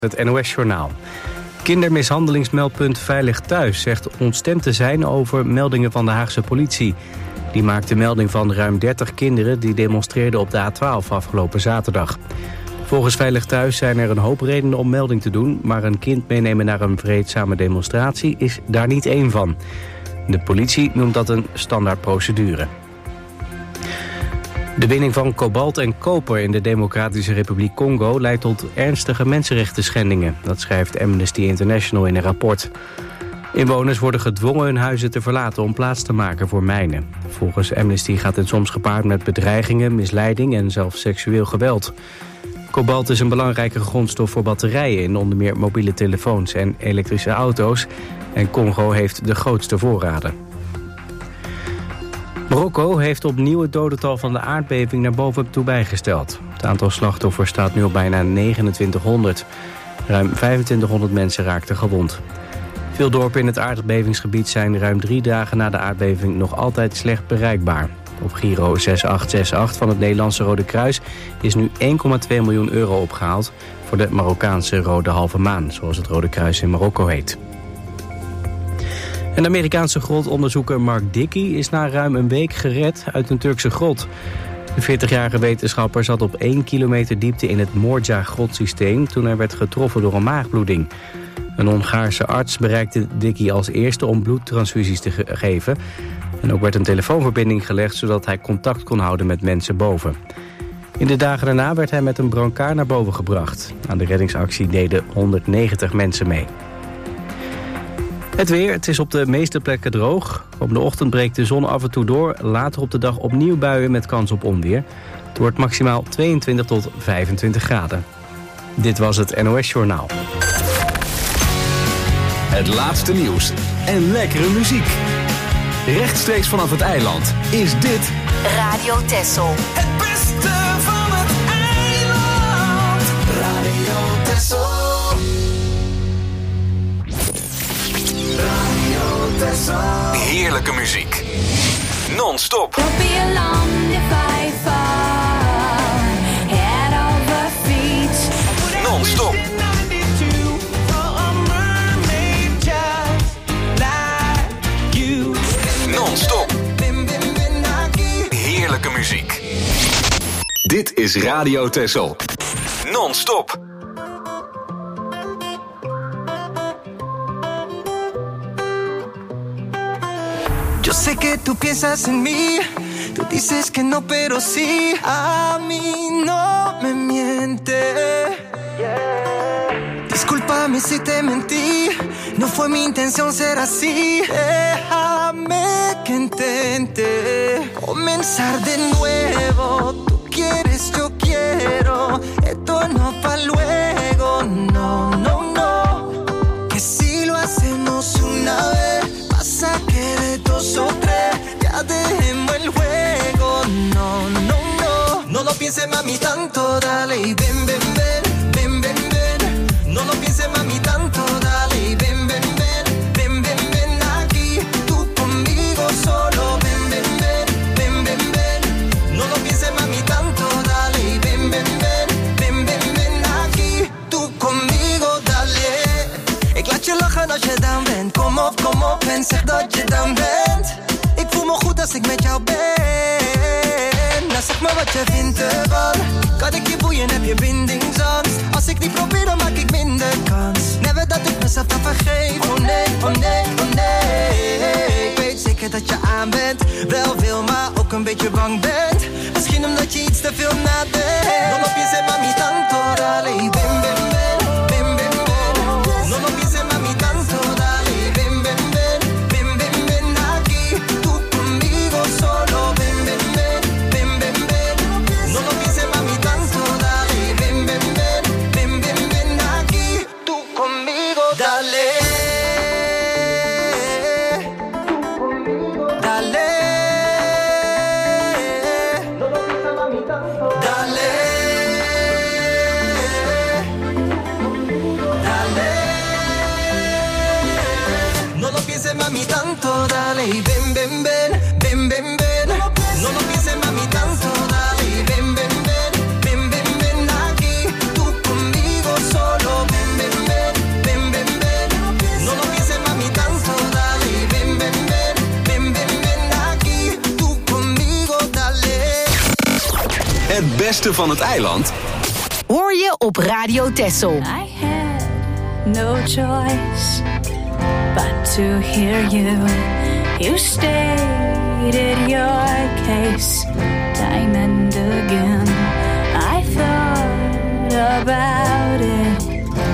Het NOS-journaal. Kindermishandelingsmeldpunt Veilig Thuis zegt ontstemd te zijn over meldingen van de Haagse politie. Die maakte melding van ruim 30 kinderen die demonstreerden op de A12 afgelopen zaterdag. Volgens Veilig Thuis zijn er een hoop redenen om melding te doen, maar een kind meenemen naar een vreedzame demonstratie is daar niet één van. De politie noemt dat een standaardprocedure. De winning van kobalt en koper in de Democratische Republiek Congo leidt tot ernstige mensenrechtenschendingen. Dat schrijft Amnesty International in een rapport. Inwoners worden gedwongen hun huizen te verlaten om plaats te maken voor mijnen. Volgens Amnesty gaat het soms gepaard met bedreigingen, misleiding en zelfs seksueel geweld. Kobalt is een belangrijke grondstof voor batterijen in onder meer mobiele telefoons en elektrische auto's. En Congo heeft de grootste voorraden. Marokko heeft opnieuw het dodental van de aardbeving naar boven toe bijgesteld. Het aantal slachtoffers staat nu op bijna 2900. Ruim 2500 mensen raakten gewond. Veel dorpen in het aardbevingsgebied zijn ruim 3 dagen na de aardbeving nog altijd slecht bereikbaar. Op Giro 6868 van het Nederlandse Rode Kruis is nu 1,2 miljoen euro opgehaald voor de Marokkaanse Rode Halve Maan, zoals het Rode Kruis in Marokko heet. Een Amerikaanse grotonderzoeker Mark Dickey is na ruim een week gered uit een Turkse grot. De 40-jarige wetenschapper zat op 1 kilometer diepte in het Morja-grotsysteem toen hij werd getroffen door een maagbloeding. Een Hongaarse arts bereikte Dickey als eerste om bloedtransfusies te geven. En ook werd een telefoonverbinding gelegd zodat hij contact kon houden met mensen boven. In de dagen daarna werd hij met een brancard naar boven gebracht. Aan de reddingsactie deden 190 mensen mee. Het weer, het is op de meeste plekken droog. Op de ochtend breekt de zon af en toe door. Later op de dag opnieuw buien met kans op onweer. Het wordt maximaal 22 tot 25 graden. Dit was het NOS-journaal. Het laatste nieuws en lekkere muziek. Rechtstreeks vanaf het eiland is dit Radio Texel. Het beste van het eiland. Radio Texel. Radio Texel. heerlijke muziek. Non-stop. Don't be alarmed if I fall head over feet. Non-stop. Non-stop. Heerlijke muziek. Dit is Radio Texel. Non-stop. Yo sé que tú piensas en mí, tú dices que no, pero sí. A mí no me miente. Discúlpame si te mentí, no fue mi intención ser así. Déjame que intente comenzar de nuevo. Tú quieres, yo quiero, esto no pa' luego. No, no, no, que si lo hacemos una vez, pasa que de dos o tres ya dejemos el juego. No, no, no, no lo pienses mami tanto, dale y ven, ven, ven, ven, ven, ven. No lo pienses mami tanto, dale y ven, ven, ven, ven, ven, ven aquí, tú conmigo solo, ven, ven, ven, ven, ven, ven. No lo pienses mami tanto, dale y ven, ven, ven, ven, ven, ven aquí, tú conmigo, dale. Ik laat je lachen als je dan bent, kom op en zeg dat je dan bent. Ik voel me goed als ik met jou ben. Nou zeg maar wat je vindt ervan. Kan ik je boeien, heb je bindingsangst. Als ik niet probeer, dan maak ik minder kans. Never dat ik mezelf dan vergeef. Oh nee, oh nee, oh nee. Ik weet zeker dat je aan bent. Wel veel, maar ook een beetje bang bent. Misschien omdat je iets te veel nadenkt. No lo pienses mami tanto, dale y ven, ven, ven, ven, ven, ven. No lo pienses mami tanto, dale y ven, ven, ven, ven, ven, ven aquí. Tú conmigo solo, ven, ven, ven, ven, ven, ven. No lo pienses mami tanto, dale y ven, ven, ven, ven, ven, ven aquí. Tú conmigo, dale. Dale. No lo pienses mami tanto, dale. Dale. No lo pienses mami tanto, dale y ven, ven, ven, ven, ven, ven. No lo pienses mami tanto, dale y ven, ven, ven, ven, ven, ven aquí. Tú conmigo solo, ven, beste van het eiland hoor je op Radio Texel. I had no choice but to hear you. You stated your case time and again. I thought about it.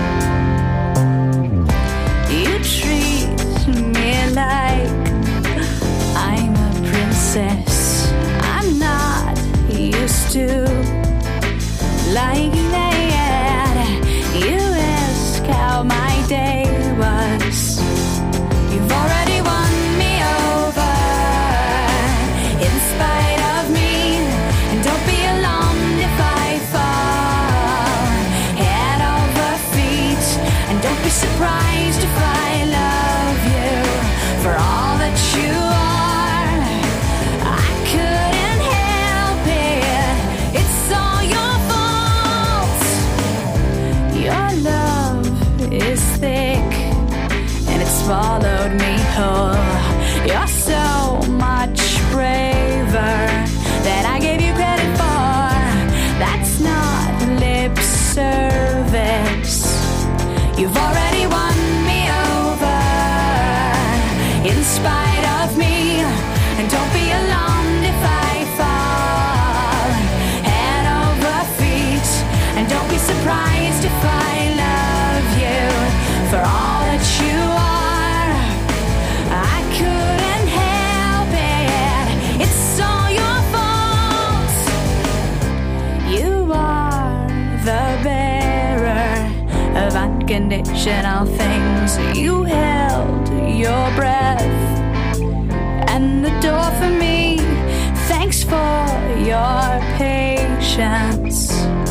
You treat me like I'm a princess. I'm not used to like that. You ask how my day was. You've already won me over in spite of me. And don't be alarmed if I fall head over feet. And don't be surprised if I love you for all that you are. I couldn't help it. It's all your fault. Your love is thick and it's swallowed me whole. You're so much braver than I gave you credit for. That's not lip service. You've already won me over in spite of me. And don't be alarmed if I fall head over feet. And don't be surprised if I love you for all that you are. I couldn't help it. It's all your fault. You are the bearer of unconditional things. You held your breath and the door for me. Thanks for your patience.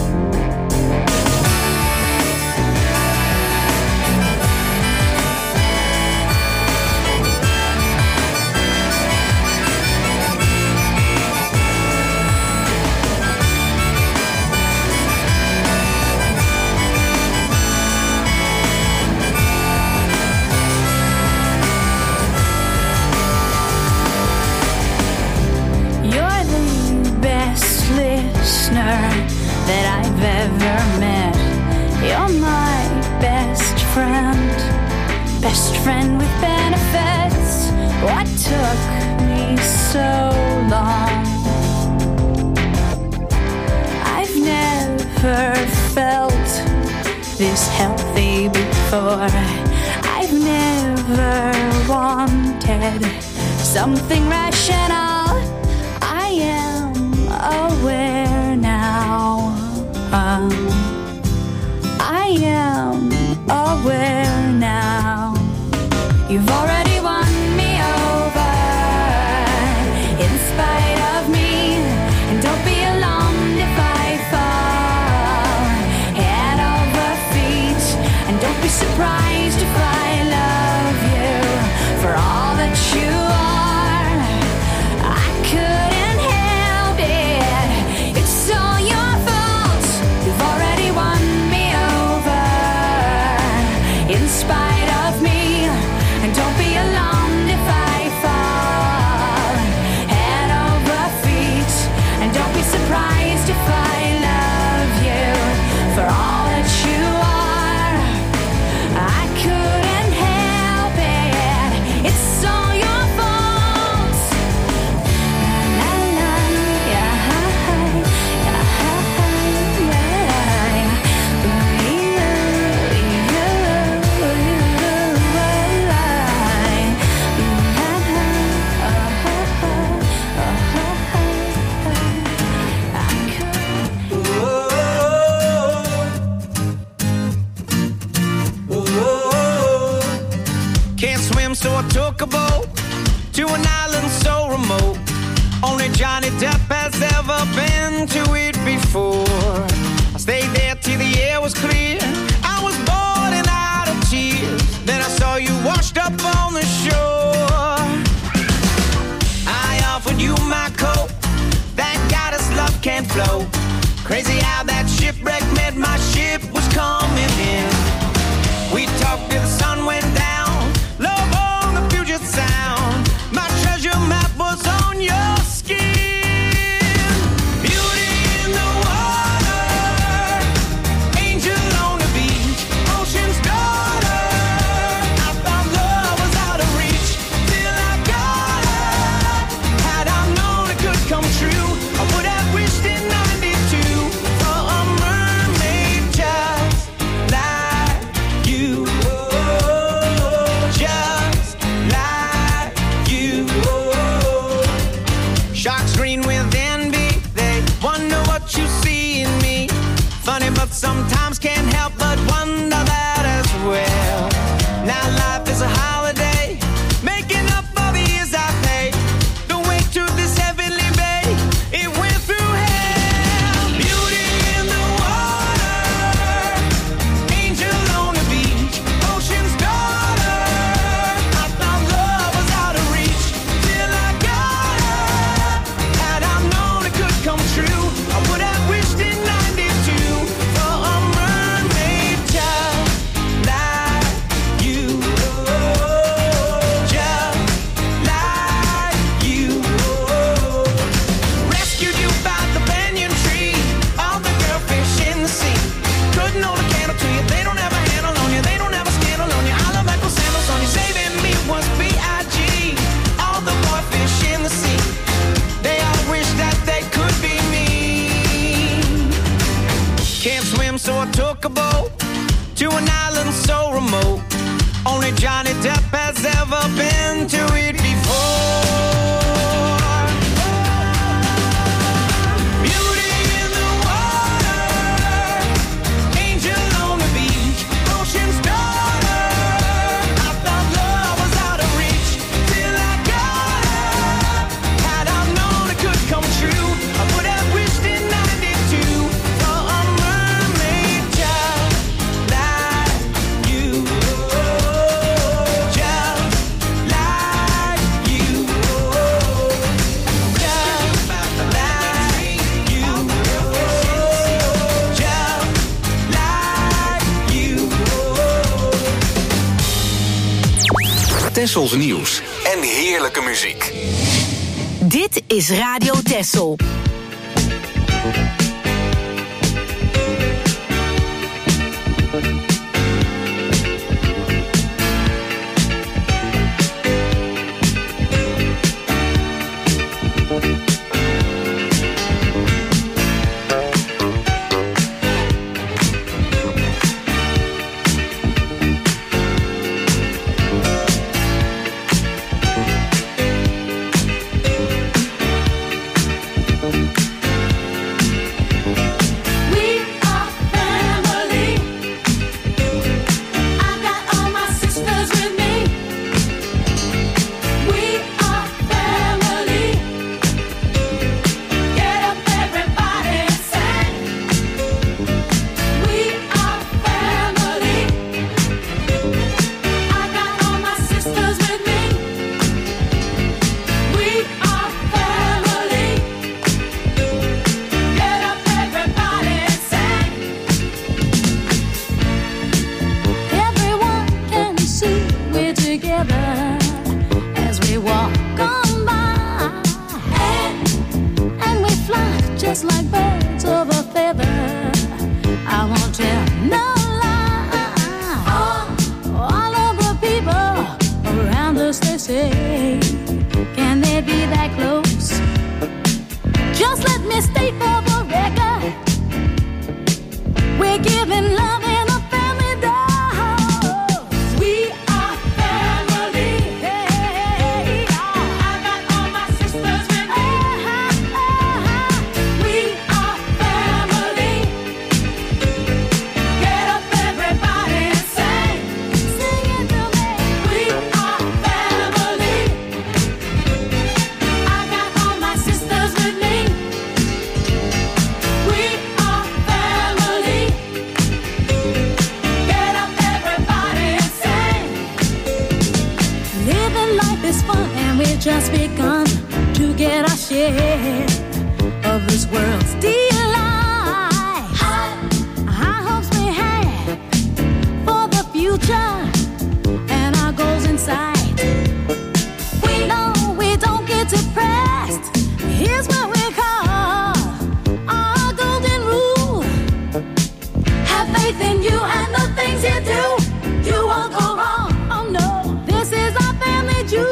You're the best listener that I've ever met. You're my best friend with benefits. What took me so long? I've never felt this healthy before. I've never wanted something rational. I am aware now. I am aware now. You've already won me over in spite of me. And don't be alarmed if I fall head over feet. And don't be surprised if I love you for all that you are. I couldn't help it. It's all your fault. You've already won me over in spite of me. And don't be alarmed if I fall head over feet. And don't be surprised if I love you for all that you are. I couldn't help it. It's all your fault. La, la, yeah, Can't swim, so I took a boat to an island so remote. Only Johnny Depp has ever been to it before. I stayed there till the air was clear. I was bored and out of tears. Then I saw you washed up on the shore. I offered you my coat. Thank God his love can't flow. Crazy how that shipwreck meant my ship was coming in. We talked till the sun went down. Love on the Puget Sound. My treasure map was on your skin. Beauty in the water. island so remote. Only Johnny Depp has ever been to it before. Beauty in the water, angel on the beach, ocean's daughter. I thought love was out of reach till I got her. Had I known it could come true, I would have wished in '92 for a mermaid just like you. Tessels nieuws en heerlijke muziek. Dit is Radio Tessel. Just begun to get our share of this world's delight. High hopes we have for the future and our goals in sight. We know we don't get depressed. Here's what we call our golden rule. Have faith in you and the things you do. You won't go wrong. Oh no, this is our family jewel.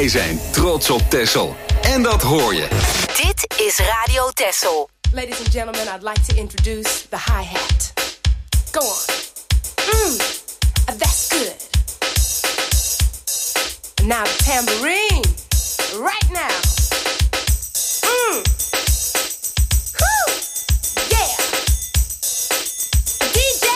Wij zijn trots op Texel. En dat hoor je. Dit is Radio Texel. Ladies and gentlemen, I'd like to introduce the hi-hat. Go on. That's good. Now the tambourine. Right now. Whew. Yeah. DJ.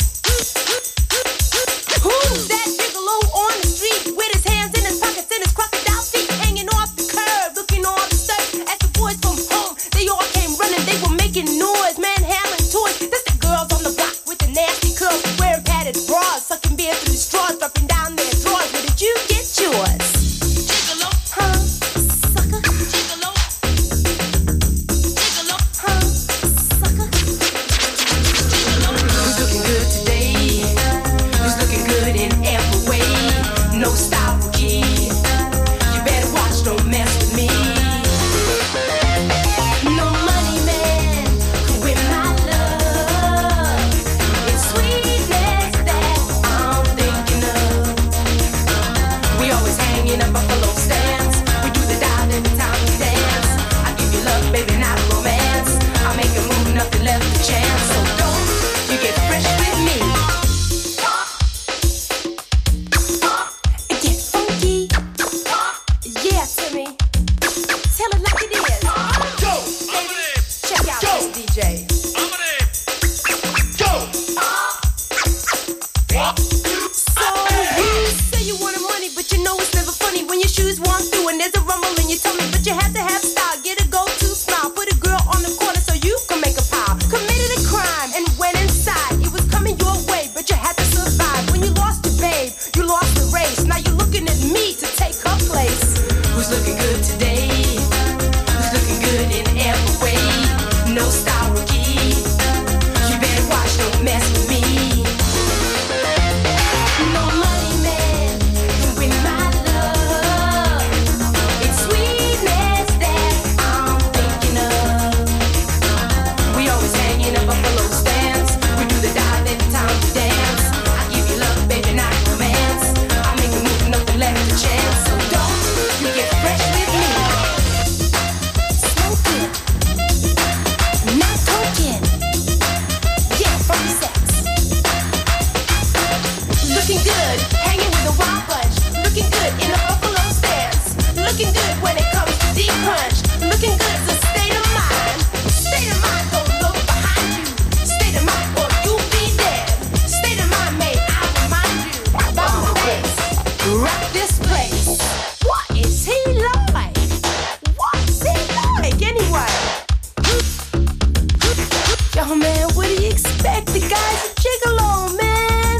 Who's that gigolo on the street with his hands in his pockets and his crocodile feet hanging off the curb, looking all disturbed as the boys from home, they all came running, they were making noise, manhandling toys. That's the girls on the block with the nasty curls, wearing padded bras, sucking beer through straws, dropping down their drawers. Where did you get yours? Gigolo, huh? Sucker. Gigolo. Gigolo, huh? Sucker. Gigolo. Who's looking good today? Who's looking good in every way? No style rookie. You better watch, don't mess with me. No money man could win my love. It's sweetness that I'm thinking of. We always hang in a buffalo stance. We do the dial every time we dance. I give you love, baby, not romance. I make a move, nothing left to chance. So don't you get fresh with me. Get funky. Yeah, Timmy. Tell it like it is. Go. Check out this DJ. Go. So you say you wanted money, but you know it's never funny when your shoes walk through and there's a rumble in your tummy. But you have to have style, get a go-to smile, put a girl on the corner so you can make a pile. Committed a crime and went inside. It was coming your way, but you had to survive. When you lost your babe, you lost the race. Now you're looking at me to take her place. Who's looking good today? Who's looking good in every way? No style rookie. You better watch, don't mess with me. No money man can win my love. It's sweetness that I'm thinking of. We always hang in a buffalo stance. We do the dive every time we dance. I give you love, baby, not romance. I make a move, nothing left to chance. So don't you get fresh with me. Smoking, not talking. Yeah, from sex. Looking good, hanging with a wild bunch. Looking good in a buffalo stance. Looking good when it comes to deep crunch. Looking good's a state of mind. State of mind, don't look behind you. State of mind, or you'll be dead. State of mind, mate, I remind you. Bounce bass, rock this place. What is he like? What's he like anyway? Yo, man, what do you expect? The guy's a gigolo, man.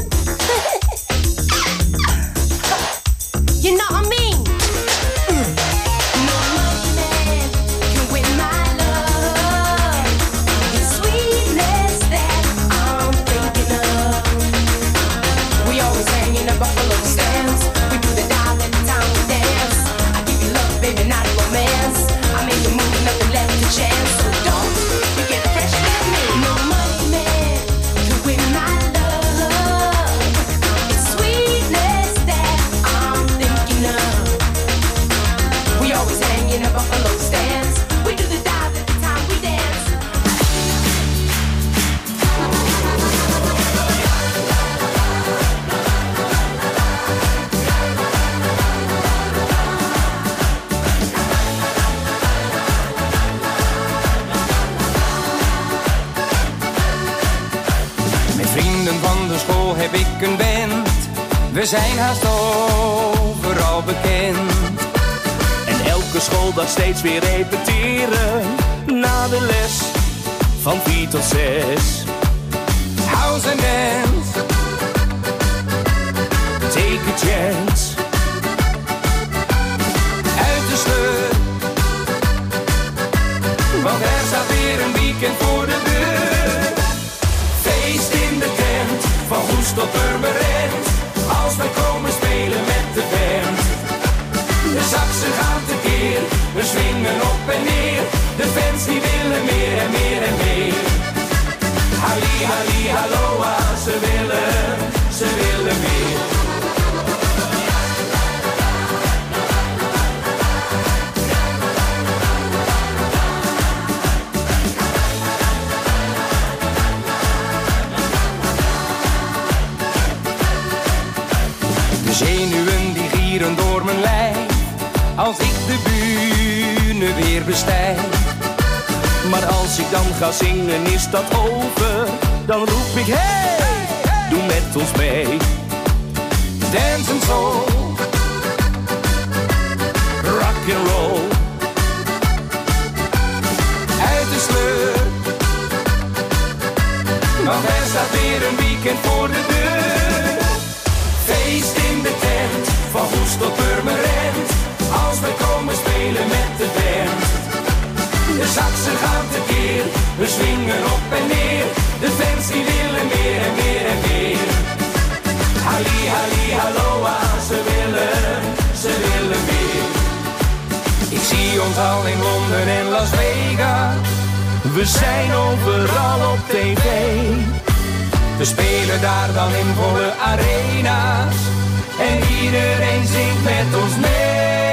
You know what I mean? No money man can win my love. It's sweetness that I'm thinking of. We always hang in a buffalo stance. We do the dial every time we dance. I give you love, baby, not romance. I make a move, nothing left to chance. So don't you get fresh with me. No money man can win my love. It's sweetness that I'm thinking of. We always hang in a buffalo stance. We do the dive every time we dance. Met vrienden van de school heb ik een band. We zijn haast overal bekend. En elke schooldag steeds weer repeteren. Na de les van 4 tot 6. House and dance. Take a chance. Uit de sleur. Want er staat weer een weekend voor de deur. Feest in de tent, van Goes tot Purmerend. Als wij komen spelen met de band. De saxen gaan tekeer, we swingen op en neer. De fans die willen meer en meer en meer. Halli, halli, halloa, ze willen meer. als ik de bühne weer bestijg. Maar als ik dan ga zingen is dat over. Dan roep ik hey, doe met ons mee. Dance and soul, rock and roll. Uit de sleur, want er staat weer een weekend voor de deur. Feest in de tent, van Goes tot Purmerend. Als we komen spelen met de band. De saxen gaan tekeer, we swingen op en neer. De fans die willen meer en meer en meer. Halli, halli, halloa, ze willen meer. Ik zie ons al in Londen en Las Vegas. We zijn overal op tv. We spelen daar dan in volle arena's. En iedereen zingt met ons mee.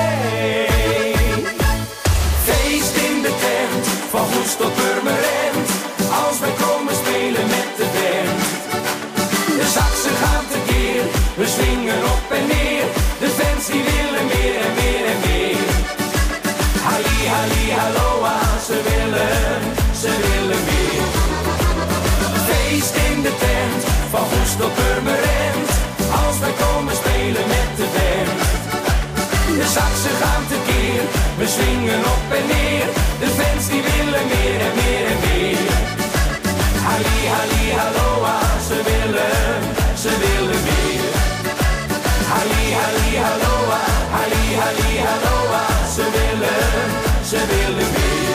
Feest in de tent, van Goes tot Purmerend. Als wij komen spelen met de band. De saxen gaan tekeer, we swingen op en neer. De fans die willen meer en meer en meer. Halli, halli, halloa, ze willen meer. Feest in de tent, van Goes tot Purmerend. Als wij komen spelen met de band. De saxen gaan tekeer, we swingen op en neer. De fans die willen meer en meer en meer. Halli, halli, halloa, ze willen meer. Halli, halli, halloa, halli, halli, halloa, ze willen meer.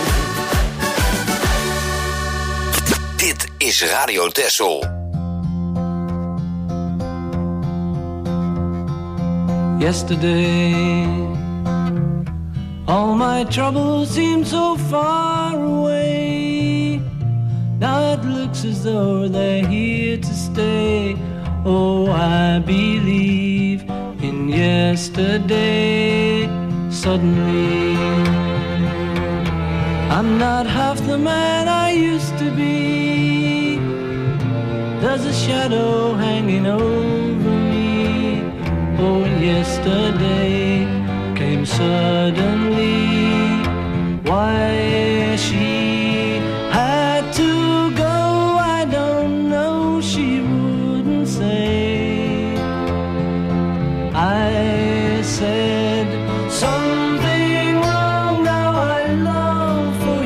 Dit is Radio Texel. Yesterday, all my troubles seem so far away. Now it looks as though they're here to stay. Oh, I believe in yesterday. Suddenly, I'm not half the man I used to be. There's a shadow hanging over me. Oh, yesterday came suddenly. Why she had to go, I don't know, she wouldn't say. I said something wrong, now I long for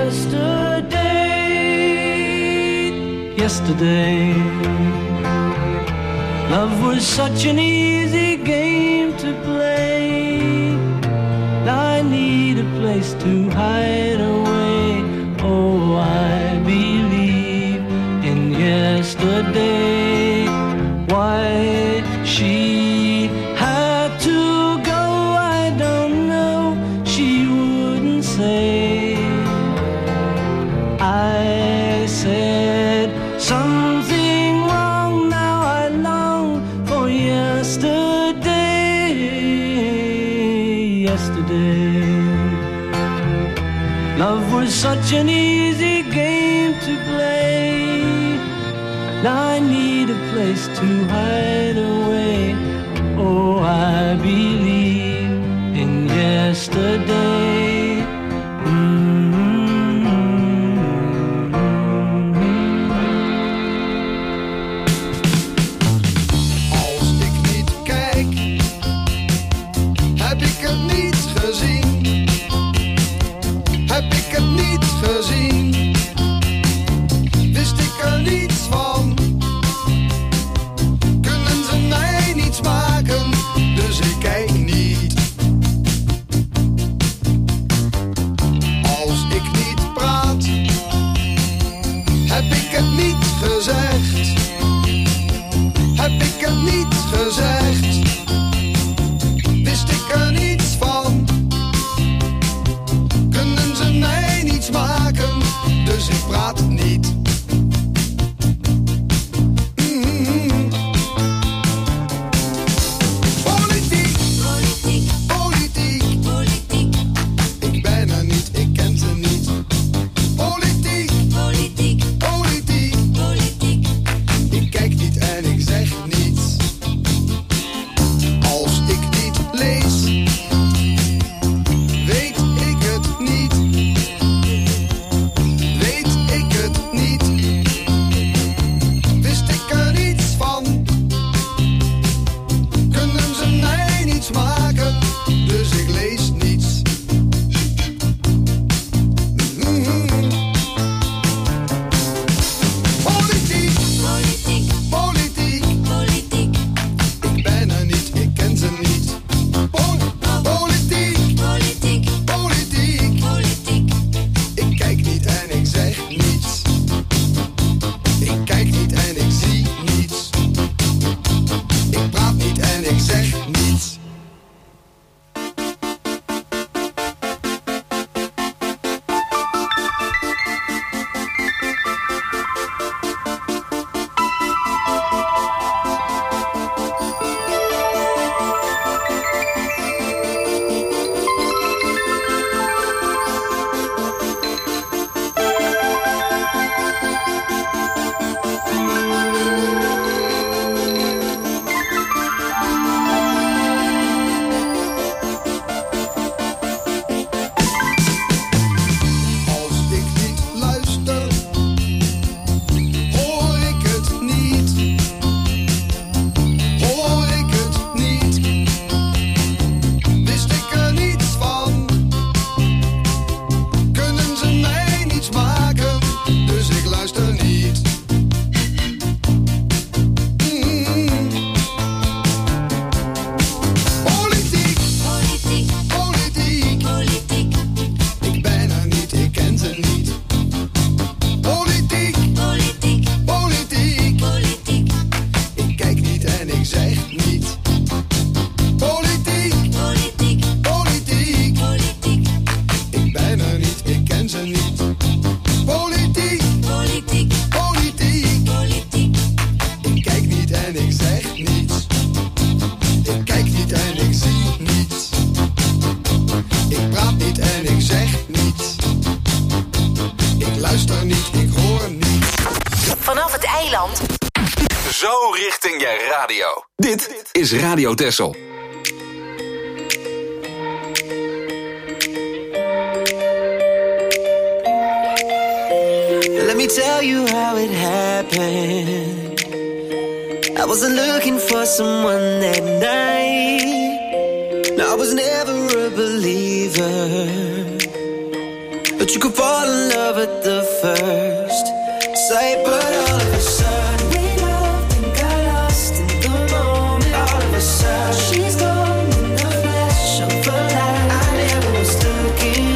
yesterday. Yesterday, love was such an easy game to play. Now I need a place to hide away. Oh, I believe in yesterday. Why she had to go, I don't know, she wouldn't say. I said something wrong, now I long for yesterday. Yesterday, love was such an easy game to play. Now I need a place to hide away. Oh, I believe in yesterday. Als ik niet kijk, heb ik het niet gezien. Heb ik het niet gezien, wist ik er niets van. Kunnen ze mij niets maken, dus ik kijk niet. luister niet, ik hoor niet. Vanaf het eiland. Zo richting je radio. Dit is Radio Texel. Let me tell you how it happened. I wasn't looking for someone that night. No, I was never a believer, but you could fall in love at the first sight. But all of a sudden we loved and got lost in the moment. All of a sudden she's gone in the flash of a light. I never was looking.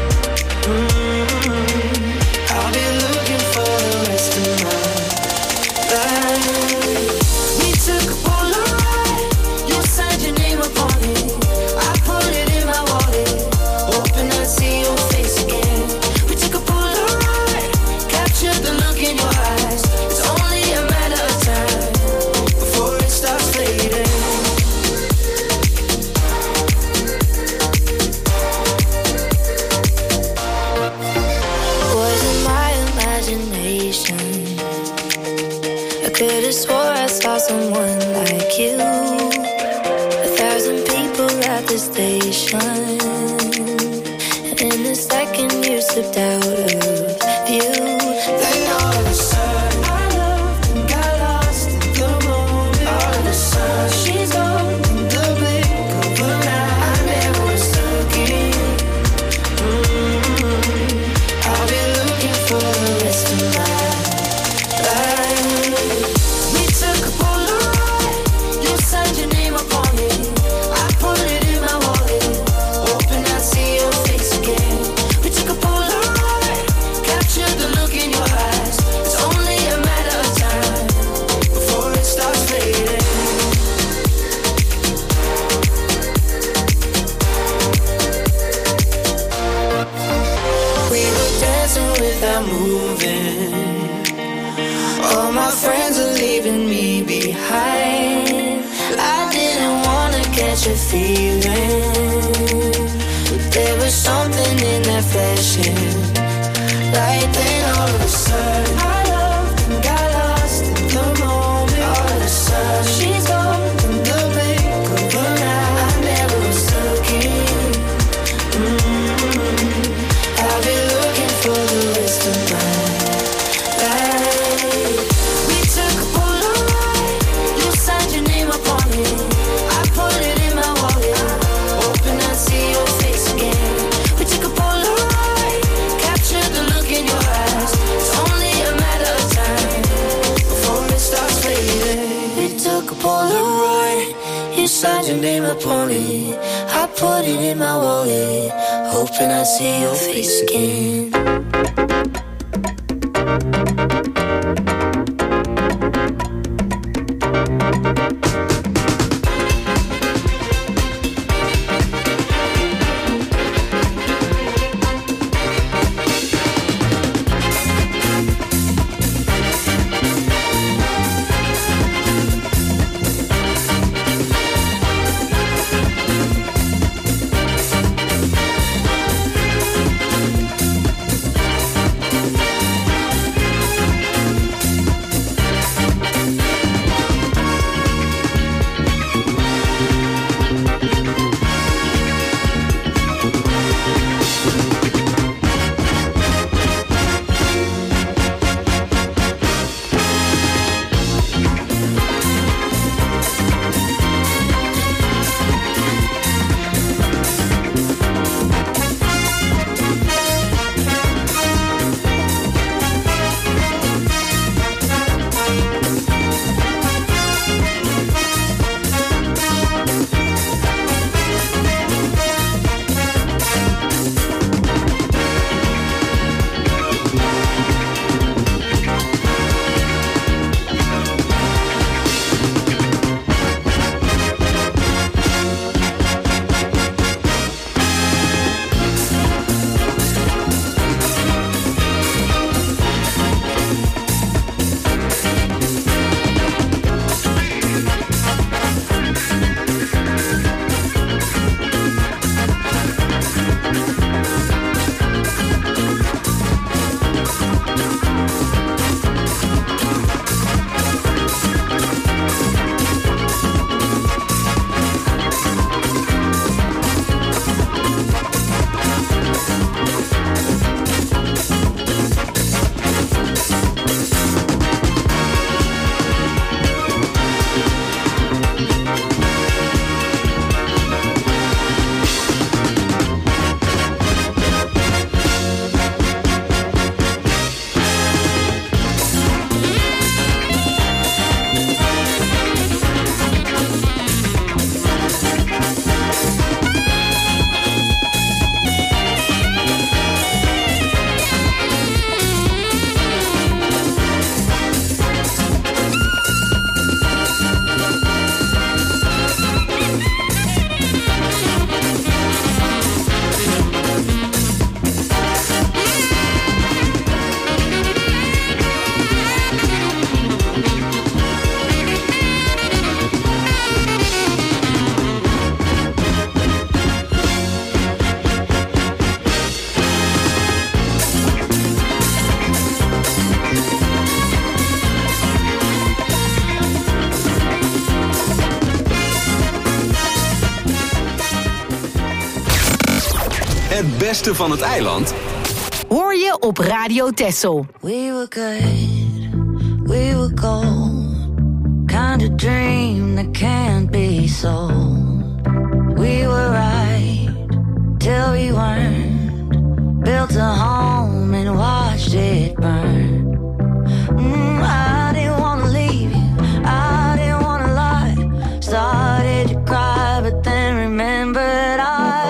I'll be looking for the rest of my life. We took a Polaroid, you signed your name upon it. I put it in my wallet, hoping I'd see your face again. We took a Polaroid, captured the look in your eyes. It's only a matter of time before it starts fading. Was it my imagination? I could have swore I saw someone like you. 1,000 people at the station, and in a second you slipped out of view. Then all of a sudden I loved and got lost in the moment. All of a sudden she's gone in the blink of an eye. I never was looking. I'll be looking for the rest of my life. We took a Polaroid, you signed your name upon it. I put it in my wallet, hoping I'd see your face again. We took a Polaroid, captured the look in your eyes. It's only a matter of time before it starts fading. We were dancing without moving. All my friends are leaving me behind. I didn't wanna catch a feeling, but there was something in that flashing light. Then all of a sudden I loved and got lost in the moment. All of a sudden she's gone in the blink of an eye. I never was looking. I'll be looking for the rest of my life. We took a Polaroid, you signed your name upon it. I put it in my wallet, hoping I'd see your face again. We took a Polaroid, captured the look in your eyes. It's only a matter of time before it starts fading. We took a Polaroid, you signed your name upon it. I put it in my wallet, hoping I'd see your face again. beste van het eiland Hoor je op Radio Texel. We were good, we were gold. Kind of dream that can't be sold. We were right till we weren't. Built a home and watched it burn. I didn't want to leave you, I didn't want to lie. Started to cry, but then remembered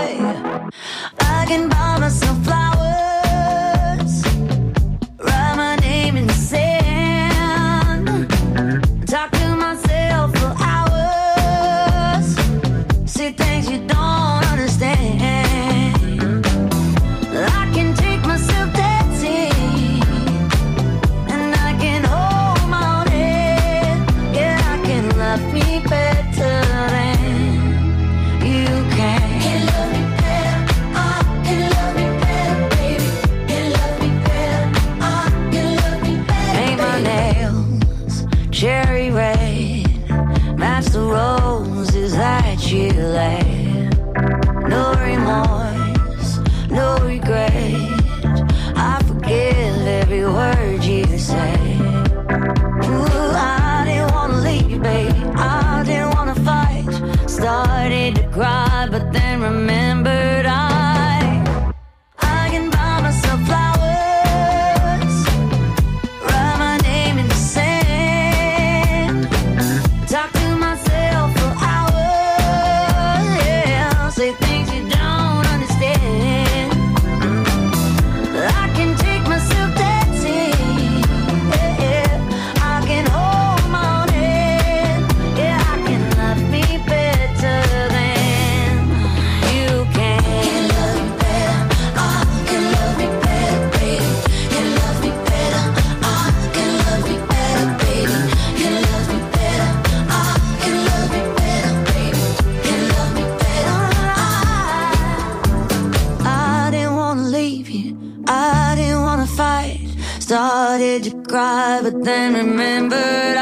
I can buy myself flowers, write my name in the sand, talk to myself for hours, see things you don't understand. I can take myself dancing, and I can hold my own head. Yeah, I can love me better than you can. Can love me better, can love me better, baby. Can love me better, can love me better. Paint my nails cherry red, match the roses that you laid. No remorse, no regret. I forgive every word you say. Ooh, I didn't wanna leave you, baby. I didn't wanna fight. Started to cry, but then remembered I can buy myself flowers, write my name in the sand, talk to myself for hours, yeah, say things you don't understand. I can take myself dancing, yeah, I can hold my own head, yeah, I can love me better than you can. Can love me better, can love me better, baby. Can love me better, can love me better, baby. Can love me better, can love me better, baby. Can love me better. I didn't wanna leave you, I didn't wanna fight. Started to cry, but then remembered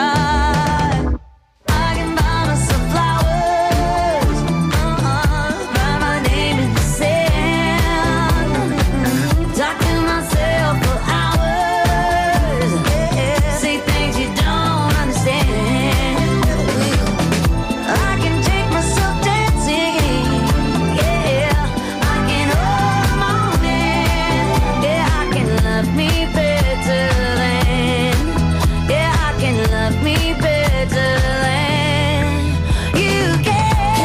I can buy myself flowers, write my name in the sand, talk to myself for hours, yeah, say things you don't understand. I can take myself dancing, yeah, I can hold my own hand, yeah, I can love me better than, yeah, I can love me better than you can.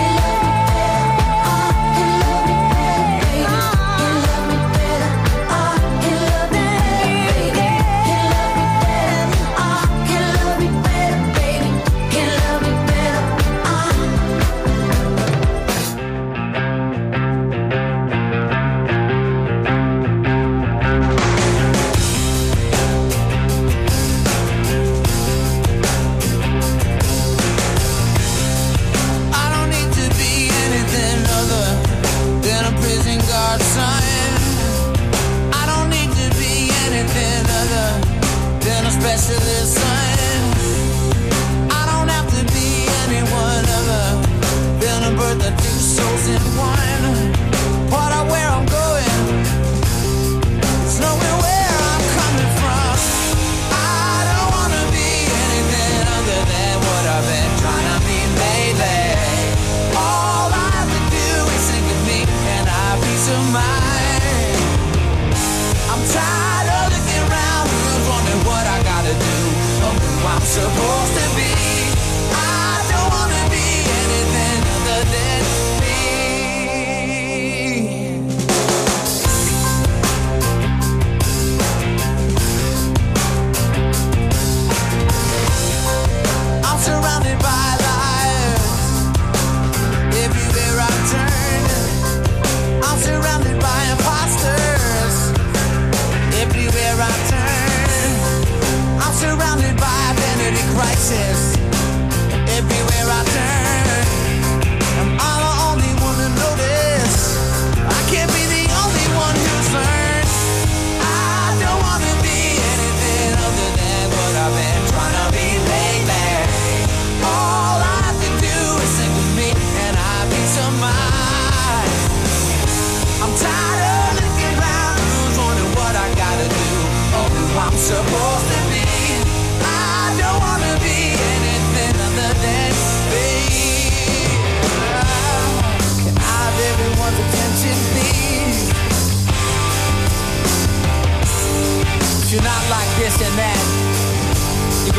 Can love me better, can love me better, can love me better, can love me better, baby, can love me better. I don't need to be anything other than a prison guard son. I don't need to be anything other than a specialist son. I don't have to be anyone other than a birth of two souls in one. What I where I'm going, it's knowing where I'm coming from. I don't wanna be anything other than what I've been trying to be lately. All I have to do is think of me and I have peace of mind. I'm tired of looking around and wondering what I gotta do or who I'm supposed to be. I don't wanna be anything other than me.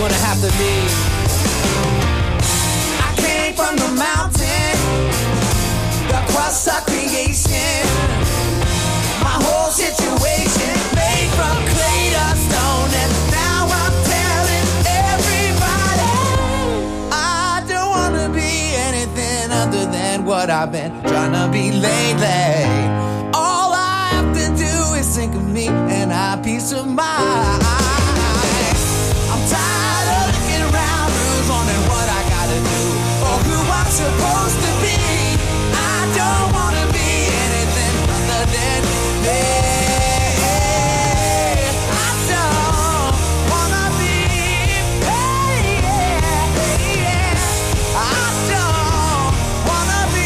gonna have to be. I came from the mountain, the crust of creation. My whole situation made from clay to stone, and now I'm telling everybody I don't wanna be anything other than what I've been trying to be lately. All I have to do is think of me and I peace of mind. I'm tired of looking around, who's wondering what I gotta do or who I'm supposed to be. I don't wanna be anything other than me. I don't wanna be. I don't wanna be.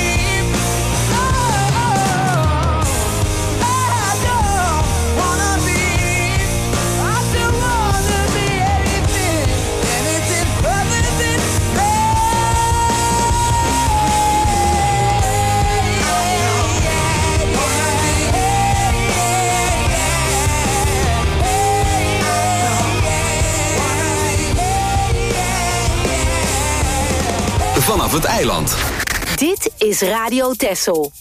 Vanaf het eiland. Dit is Radio Texel.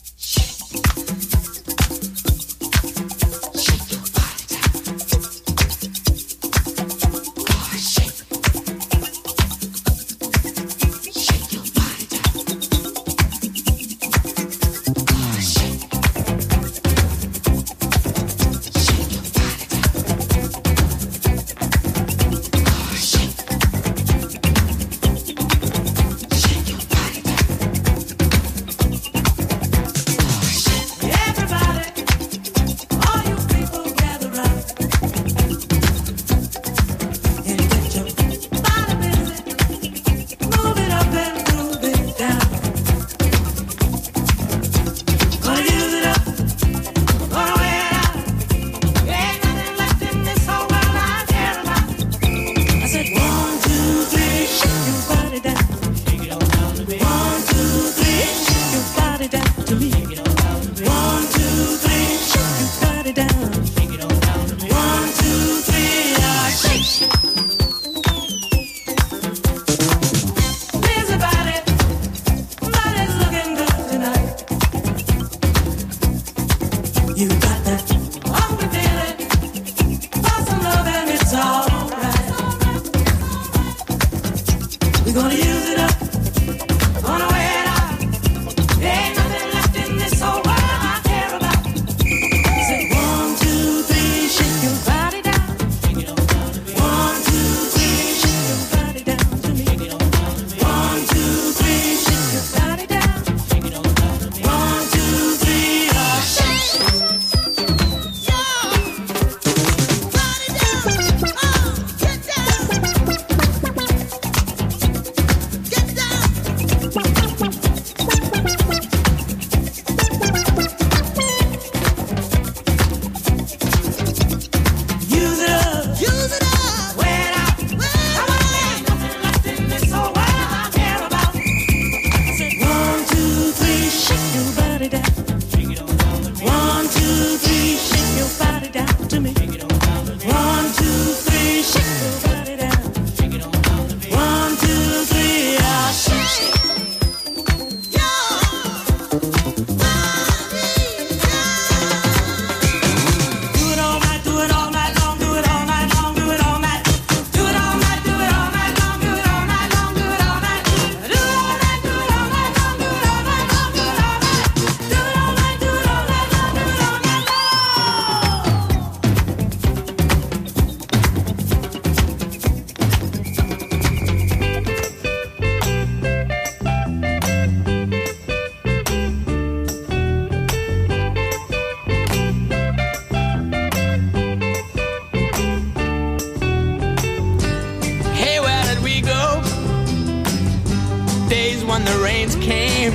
when the rains came.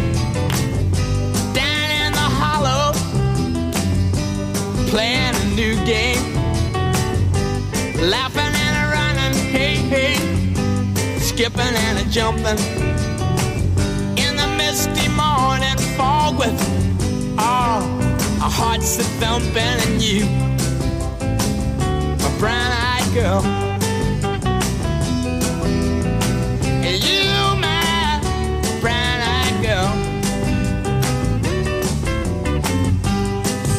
Down in the hollow, playing a new game. Laughing and a running, hey, hey. Skipping and a jumping. In the misty morning fog with our hearts a thumping, and you, my brown-eyed girl,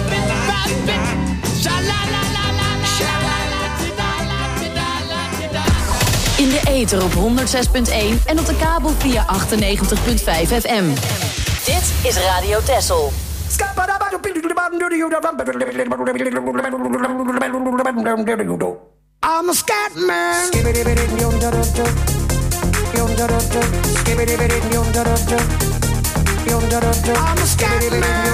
In de ether op 106.1 en op de kabel via 98.5 FM. Dit is Radio Texel. I'm a scat man. I'm a scat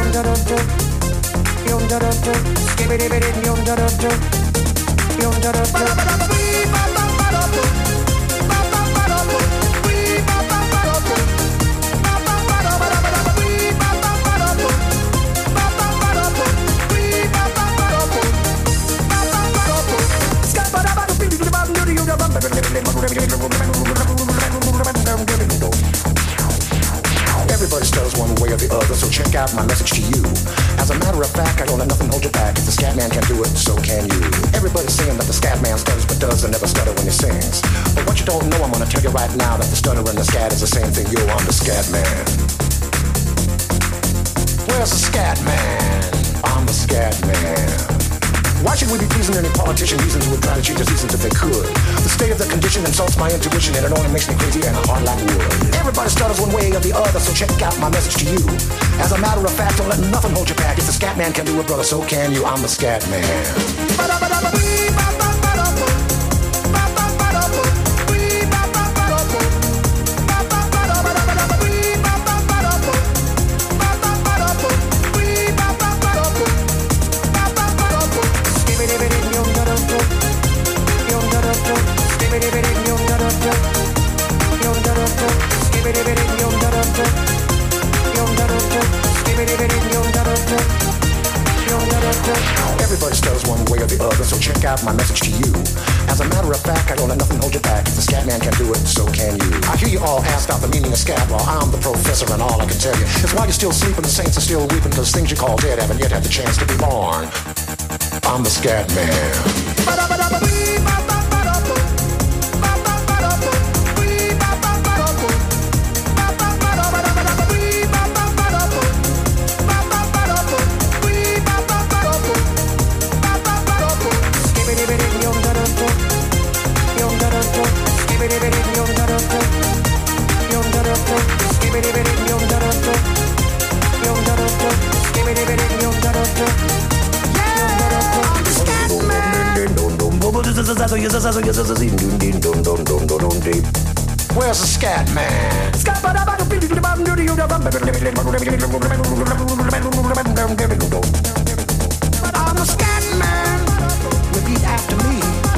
Everybody stutters one way or the other, so check out my message to you. As a matter of fact, I don't let nothing hold you back. If the scat man can do it, so can you. Everybody's saying that the scat man stutters but does and never stutter when he sings. But what you don't know, I'm gonna tell you right now that the stutter and the scat is the same thing. Yo, I'm the scat man. Where's the scat man? I'm the scat man. Why should we be pleasing any politician? Reasons who would try to cheat us reasons if they could. The state of the condition insults my intuition, and it only makes me crazy and hard like wood. Everybody stutters one way or the other, so check out my message to you. As a matter of fact, don't let nothing hold you back. If the scat man can do it, brother, so can you. I'm the scat man. Everybody stutters one way or the other, so check out my message to you. As a matter of fact, I don't let nothing hold you back. If the scat man can do it, so can you. I hear you all ask out the meaning of scat. Well, I'm the professor, and all I can tell you is while you're still sleeping, the saints are still weeping, because things you call dead haven't yet had the chance to be born. I'm the scat man. Where's the scat man? I'm a scat man. Repeat after me.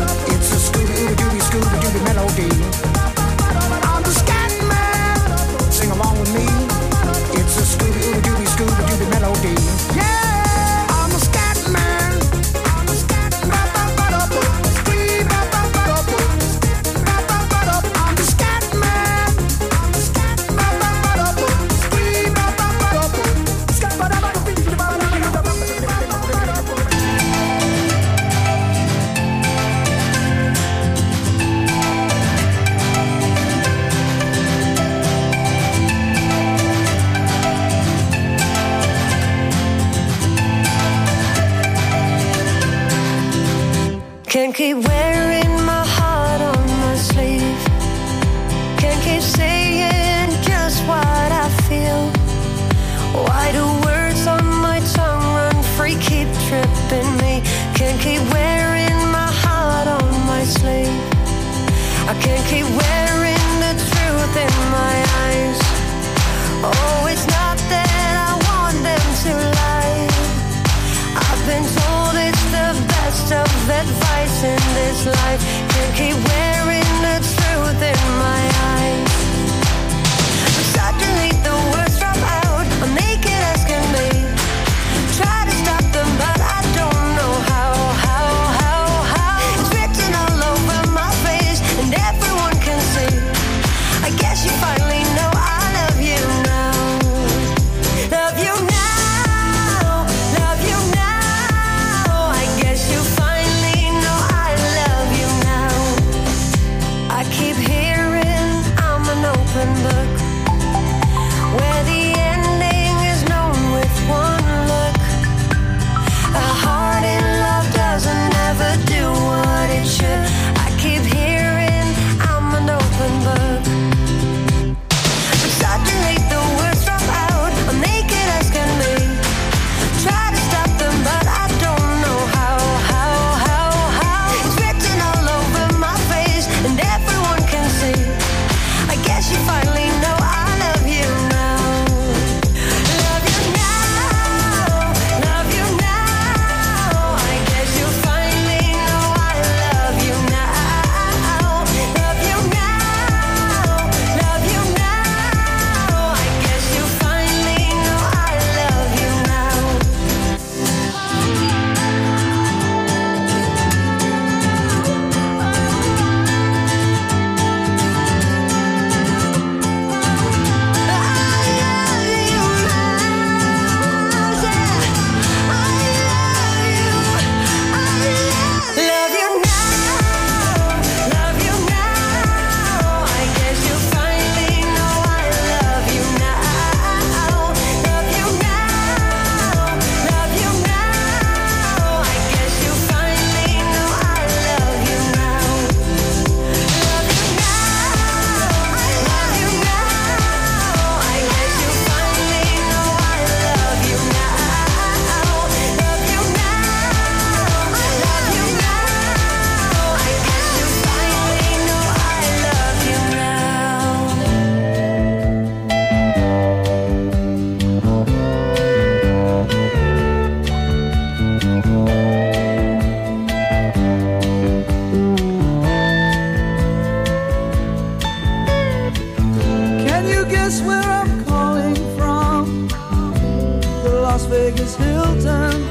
this where I'm calling from? The Las Vegas Hilton.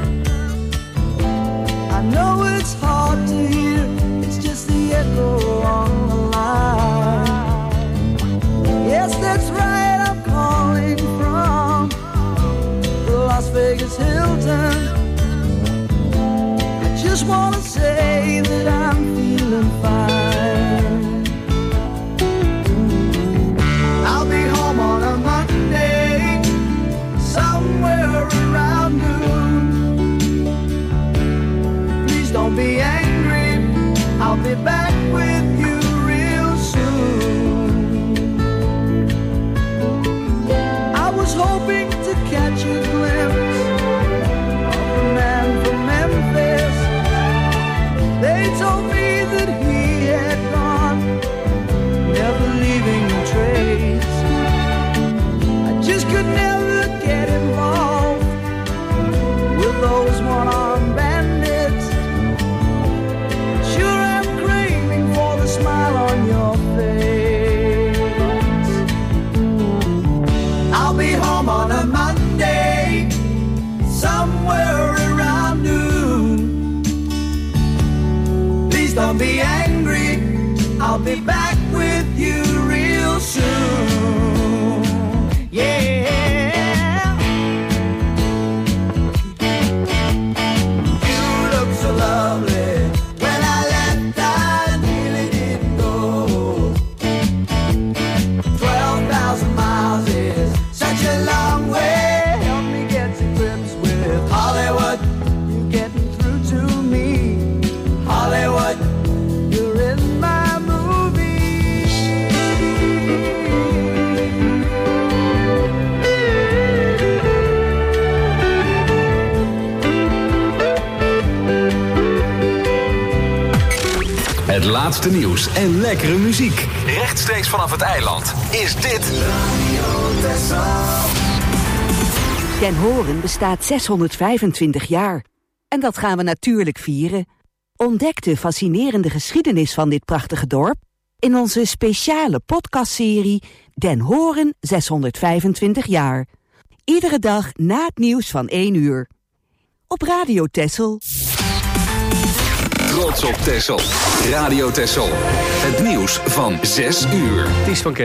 I know it's hard to hear, it's just the echo on the line. Yes, that's right, I'm calling from the Las Vegas Hilton. I just wanna say that I'm feeling fine. I'll be home on a Monday, somewhere around noon. Please don't be angry, I'll be back with you real soon. I was hoping to catch a glimpse of a man from Memphis. They told me that he had gone, never leaving a trace. I just could never get involved with those one-armed bandits. Sure, I'm craving for the smile on your face. I'll be home on a Monday, somewhere around noon. Please don't be angry, I'll be back with you real soon. Yeah. You look so lovely. When I left, I nearly didn't go. 12,000 miles is such a long way. Help me get to grips with Hollywood. You're getting through to me. Hollywood, you're in my movie. Het laatste nieuws en lekkere muziek. Rechtstreeks vanaf het eiland is dit Den Horen bestaat 625 jaar. En dat gaan we natuurlijk vieren. Ontdek de fascinerende geschiedenis van dit prachtige dorp in onze speciale podcastserie Den Horen 625 jaar. Iedere dag na het nieuws van 1 uur. Op Radio Texel. Trots op Texel. Radio Texel. Het nieuws van 6 uur. Ties van